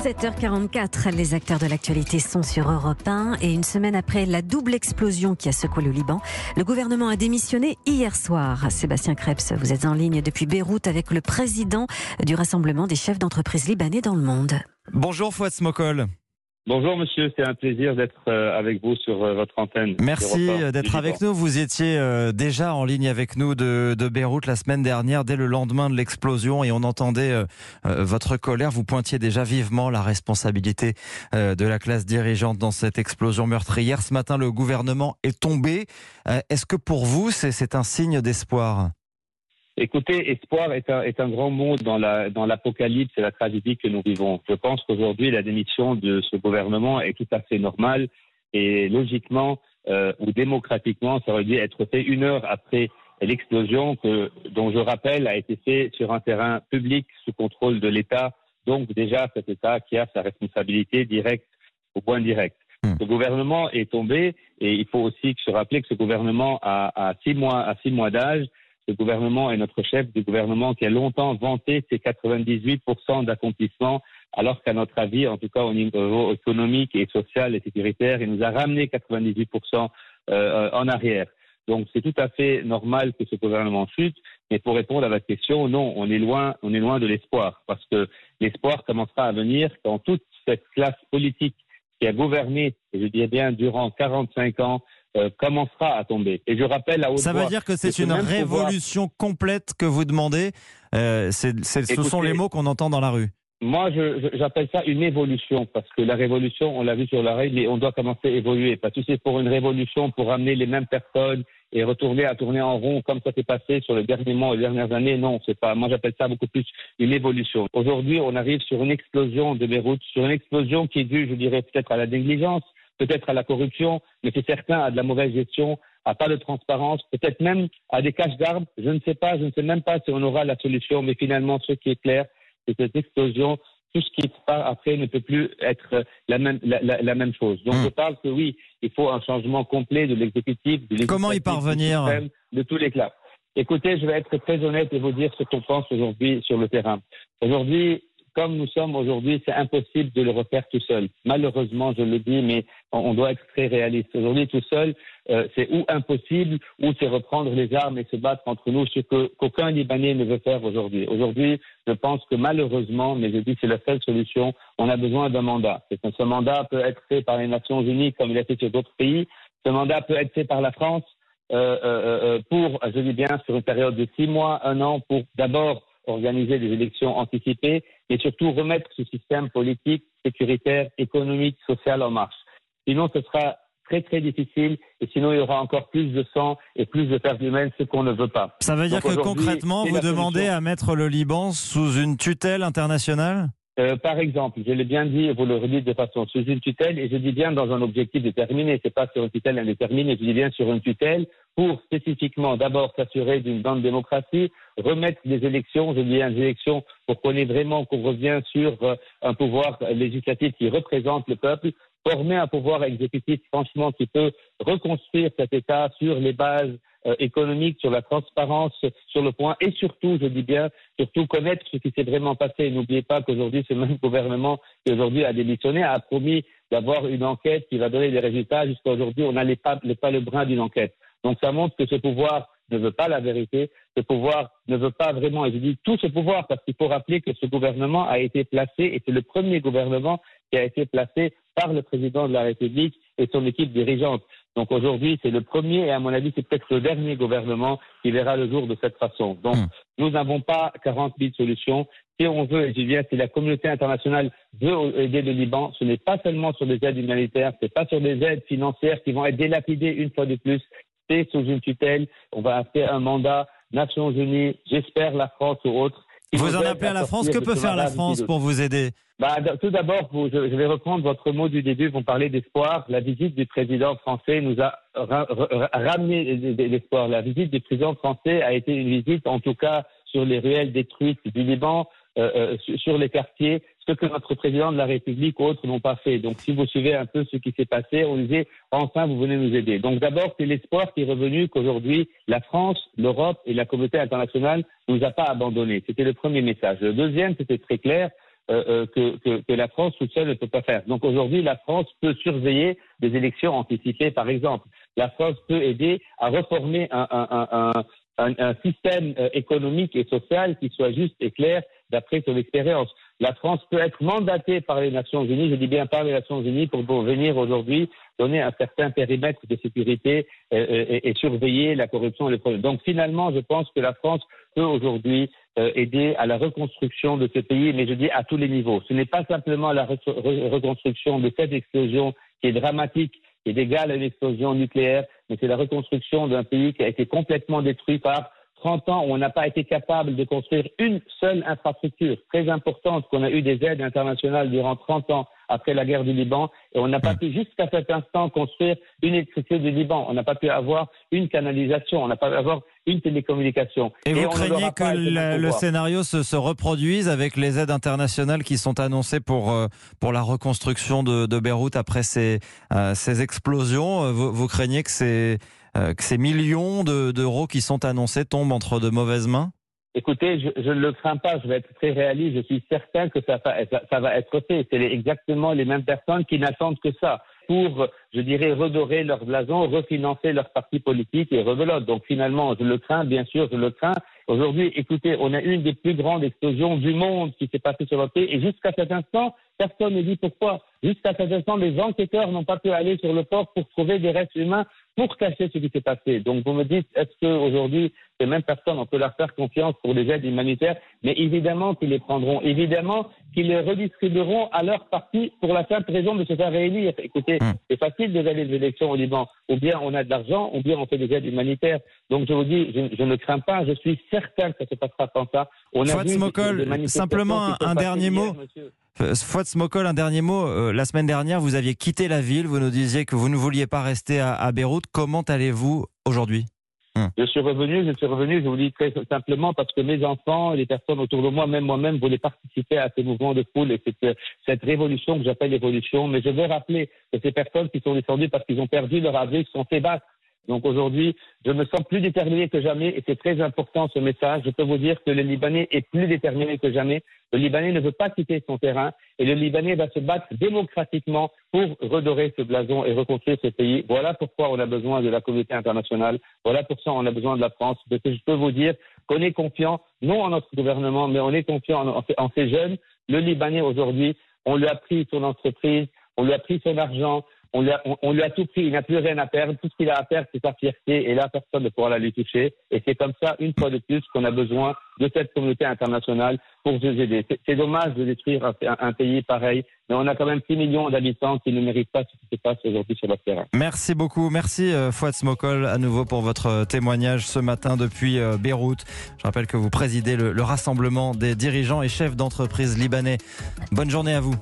7h44, les acteurs de l'actualité sont sur Europe 1 et une semaine après la double explosion qui a secoué le Liban, le gouvernement a démissionné hier soir. Sébastien Krebs, vous êtes en ligne depuis Beyrouth avec le président du Rassemblement des chefs d'entreprise libanais dans le monde. Bonjour Fouad Smokol. Bonjour monsieur, c'est un plaisir d'être avec vous sur votre antenne. Merci d'être avec nous. Vous étiez déjà en ligne avec nous de Beyrouth la semaine dernière, dès le lendemain de l'explosion, et on entendait votre colère. Vous pointiez déjà vivement la responsabilité de la classe dirigeante dans cette explosion meurtrière. Ce matin, le gouvernement est tombé. Est-ce que pour vous, c'est un signe d'espoir ? Écoutez, espoir est un grand mot dans l'apocalypse et la tragédie que nous vivons. Je pense qu'aujourd'hui, la démission de ce gouvernement est tout à fait normale et logiquement ou démocratiquement, ça aurait dû être fait 1 heure après l'explosion dont je rappelle a été fait sur un terrain public sous contrôle de l'État. Donc déjà, cet État qui a sa responsabilité directe ou indirecte. Ce gouvernement est tombé et il faut aussi se rappeler que ce gouvernement a 6 mois d'âge. Ce gouvernement est notre chef du gouvernement qui a longtemps vanté ses 98% d'accomplissement, alors qu'à notre avis, en tout cas au niveau économique et social et sécuritaire, il nous a ramené 98% en arrière. Donc c'est tout à fait normal que ce gouvernement chute, mais pour répondre à votre question, non, on est loin de l'espoir, parce que l'espoir commencera à venir quand toute cette classe politique qui a gouverné, et je dis bien durant 45 ans, commencera à tomber. Et je rappelle à haute voix... Ça veut dire que c'est une révolution complète que vous demandez. Ce sont les mots qu'on entend dans la rue. Moi, j'appelle ça une évolution, parce que la révolution, on l'a vu sur la règle, et on doit commencer à évoluer. Parce que c'est pour une révolution, pour ramener les mêmes personnes et retourner à tourner en rond comme ça s'est passé sur les derniers mois et les dernières années. Non, c'est pas. Moi, j'appelle ça beaucoup plus une évolution. Aujourd'hui, on arrive sur une explosion de Beyrouth, sur une explosion qui est due, je dirais, peut-être à la négligence, peut-être à la corruption, mais c'est certain à de la mauvaise gestion, à pas de transparence, peut-être même à des caches d'armes. Je ne sais même pas si on aura la solution, mais finalement, ce qui est clair, c'est que cette explosion, tout ce qui part après ne peut plus être la même chose. Donc je parle que oui, il faut un changement complet de l'exécutif, de l'exécutif. Comment y parvenir ? De tous les classes. Écoutez, je vais être très honnête et vous dire ce qu'on pense aujourd'hui sur le terrain. Aujourd'hui, comme nous sommes aujourd'hui, c'est impossible de le refaire tout seul. Malheureusement, je le dis, mais on doit être très réaliste. Aujourd'hui, tout seul, c'est ou impossible, ou c'est reprendre les armes et se battre entre nous, ce qu'aucun Libanais ne veut faire aujourd'hui. Aujourd'hui, je pense que malheureusement, mais je dis que c'est la seule solution, on a besoin d'un mandat. Ce mandat peut être fait par les Nations Unies, comme il a été sur d'autres pays. Ce mandat peut être fait par la France pour, je dis bien, sur une période de 6 mois, 1 an, pour d'abord organiser des élections anticipées et surtout remettre ce système politique, sécuritaire, économique, social en marche. Sinon, ce sera très très difficile et sinon il y aura encore plus de sang et plus de pertes humaines, ce qu'on ne veut pas. Ça veut dire que concrètement, vous demandez à mettre le Liban sous une tutelle internationale ? Par exemple, je l'ai bien dit, vous le redites de façon sous une tutelle, et je dis bien dans un objectif déterminé, c'est pas sur une tutelle indéterminée, je dis bien sur une tutelle pour spécifiquement d'abord s'assurer d'une grande démocratie, remettre des élections, je dis bien des élections pour qu'on ait vraiment, qu'on revient sur un pouvoir législatif qui représente le peuple, former un pouvoir exécutif franchement qui peut reconstruire cet État sur les bases économique, sur la transparence, sur le point, et surtout, je dis bien, surtout connaître ce qui s'est vraiment passé. N'oubliez pas qu'aujourd'hui, ce même gouvernement qui aujourd'hui a démissionné a promis d'avoir une enquête qui va donner des résultats. Jusqu'à aujourd'hui, on n'a pas le brin d'une enquête. Donc ça montre que ce pouvoir ne veut pas la vérité, ce pouvoir ne veut pas vraiment, et je dis tout ce pouvoir, parce qu'il faut rappeler que ce gouvernement a été placé, et c'est le premier gouvernement qui a été placé par le président de la République et son équipe dirigeante. Donc aujourd'hui, c'est le premier et à mon avis, c'est peut-être le dernier gouvernement qui verra le jour de cette façon. Donc nous n'avons pas 40 000 solutions. Si on veut, et je dis bien, si la communauté internationale veut aider le Liban, ce n'est pas seulement sur des aides humanitaires, c'est pas sur des aides financières qui vont être dilapidées une fois de plus, c'est sous une tutelle. On va faire un mandat Nations Unies, j'espère la France ou autre. Vous en appelez à la France, que peut faire la France pour vous aider ? Tout d'abord, je vais reprendre votre mot du début, vous parlez d'espoir. La visite du président français nous a ramené l'espoir. La visite du président français a été une visite, en tout cas, sur les ruelles détruites du Liban, sur les quartiers, ce que notre président de la République ou autres n'ont pas fait. Donc, si vous suivez un peu ce qui s'est passé, on disait, enfin, vous venez nous aider. Donc, d'abord, c'est l'espoir qui est revenu qu'aujourd'hui, la France, l'Europe et la communauté internationale nous a pas abandonnés. C'était le premier message. Le deuxième, c'était très clair. que la France toute seule ne peut pas faire. Donc aujourd'hui, la France peut surveiller des élections anticipées, par exemple. La France peut aider à reformer un système économique et social qui soit juste et clair d'après son expérience. La France peut être mandatée par les Nations Unies, je dis bien par les Nations Unies, pour venir aujourd'hui donner un certain périmètre de sécurité et surveiller la corruption et les problèmes. Donc finalement, je pense que la France peut aujourd'hui aider à la reconstruction de ce pays, mais je dis à tous les niveaux. Ce n'est pas simplement la reconstruction de cette explosion qui est dramatique, qui est égale à une explosion nucléaire, mais c'est la reconstruction d'un pays qui a été complètement détruit par 30 ans où on n'a pas été capable de construire une seule infrastructure très importante, qu'on a eu des aides internationales durant 30 ans après la guerre du Liban, et on n'a pas pu jusqu'à cet instant construire une électricité du Liban, on n'a pas pu avoir une canalisation, on n'a pas pu avoir une télécommunication. Et vous craignez que le scénario se reproduise avec les aides internationales qui sont annoncées pour la reconstruction de Beyrouth après ces explosions. Vous craignez que ces millions d'euros qui sont annoncés tombent entre de mauvaises mains? Écoutez, je ne le crains pas, je vais être très réaliste, je suis certain que ça va être fait. C'est exactement les mêmes personnes qui n'attendent que ça pour, je dirais, redorer leur blason, refinancer leur parti politique et rebelote. Donc finalement, je le crains, bien sûr, je le crains. Aujourd'hui, écoutez, on a une des plus grandes explosions du monde qui s'est passée sur le pays et jusqu'à cet instant, personne ne dit pourquoi. Jusqu'à cet instant, les enquêteurs n'ont pas pu aller sur le port pour trouver des restes humains pour cacher ce qui s'est passé. Donc vous me dites, est-ce qu'aujourd'hui, ces mêmes personnes, on peut leur faire confiance pour les aides humanitaires? Mais évidemment qu'ils les prendront, évidemment qu'ils les redistribueront à leur parti pour la simple raison de se faire réélire. Écoutez, c'est facile de gagner des élections au Liban. Ou bien on a de l'argent, ou bien on fait des aides humanitaires. Donc je vous dis, je ne crains pas, je suis certain que ça se passera comme ça. Fouad Smokol, simplement un dernier mot. Fouad Smokol, un dernier mot. La semaine dernière, vous aviez quitté la ville. Vous nous disiez que vous ne vouliez pas rester à Beyrouth. Comment allez-vous aujourd'hui? Je suis revenu, je vous dis très simplement parce que mes enfants et les personnes autour de moi, même moi-même, voulaient participer à ces mouvements de foule et cette révolution que j'appelle révolution. Mais je veux rappeler que ces personnes qui sont descendues parce qu'ils ont perdu leur avril sont fait battre. Donc aujourd'hui, je me sens plus déterminé que jamais et c'est très important ce message. Je peux vous dire que le Libanais est plus déterminé que jamais. Le Libanais ne veut pas quitter son terrain et le Libanais va se battre démocratiquement pour redorer ce blason et reconstruire ce pays. Voilà pourquoi on a besoin de la communauté internationale. Voilà pourquoi on a besoin de la France. Parce que je peux vous dire qu'on est confiant, non en notre gouvernement, mais on est confiant en ces jeunes. Le Libanais aujourd'hui, on lui a pris son entreprise, on lui a pris son argent. On lui a tout pris, il n'a plus rien à perdre. Tout ce qu'il a à perdre, c'est sa fierté. Et là, personne ne pourra la lui toucher. Et c'est comme ça, une fois de plus, qu'on a besoin de cette communauté internationale pour nous aider. C'est dommage de détruire un pays pareil, mais on a quand même 6 millions d'habitants qui ne méritent pas ce qui se passe aujourd'hui sur leur terrain. Merci beaucoup. Merci Fouad Smokol à nouveau pour votre témoignage ce matin depuis Beyrouth. Je rappelle que vous présidez le rassemblement des dirigeants et chefs d'entreprise libanais. Bonne journée à vous.